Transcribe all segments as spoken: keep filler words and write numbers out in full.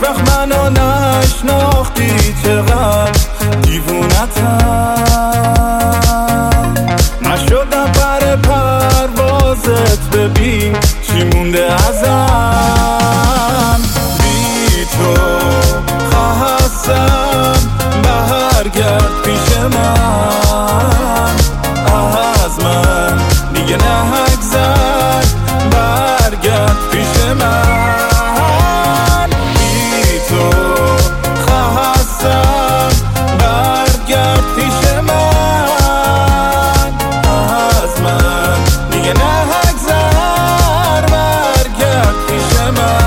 وقت منو نشناختی چقدر دیوونتم، نشدم پر پروازت، ببین چی مونده ازم. بی تو خستم، برگرد پیش من، از من دیگه نگذر، برگرد پیش من. بی تو خستم، برگرد پیش من، از من دیگه نگذر، برگرد پیش من.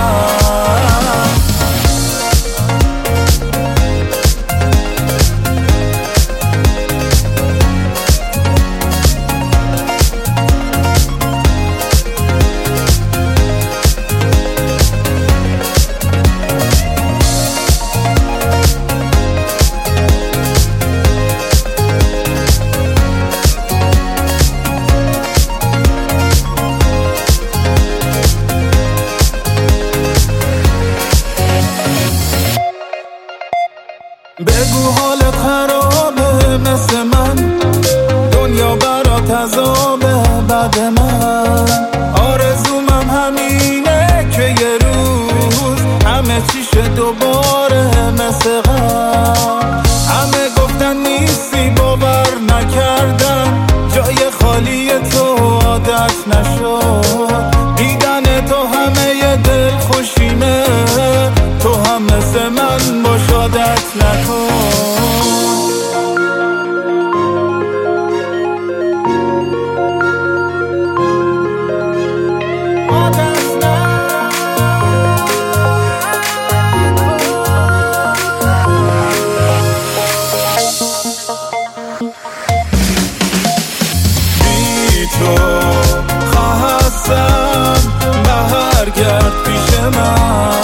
بگو حالت خرابه مثل من، دنیا برات عذابه بعد من. آرزومم همینه که یه روز همه چیشه دوباره مثل قبل. همه گفتن نیستی باور نکردن، جای خالی تو عادت نشد. دیدن تو همه دل خوشیمه، تو هم مثل من باش عادت نکن. بی تو خستم، برگرد پیش من.